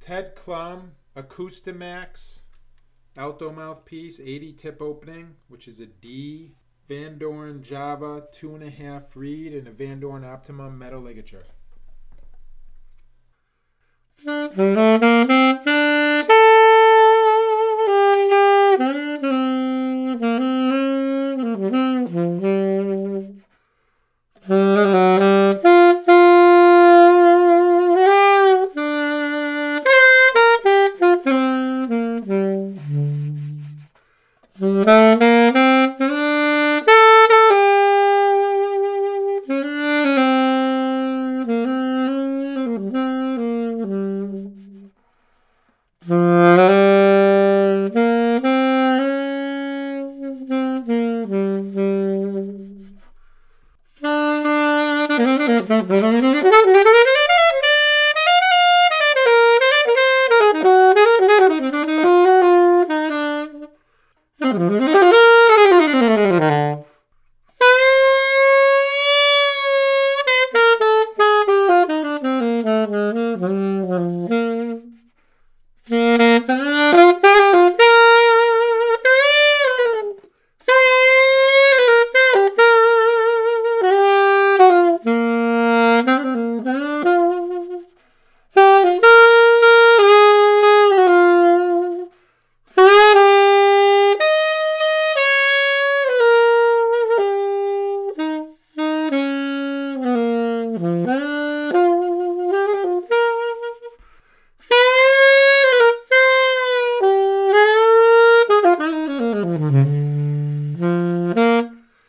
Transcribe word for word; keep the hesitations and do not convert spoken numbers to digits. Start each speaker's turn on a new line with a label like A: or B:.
A: Ted Klum Acoustimax alto mouthpiece, eighty tip opening, which is a D. Van Doren Java two and a half reed and a Van Doren Optimum metal ligature.
B: Mm-hmm.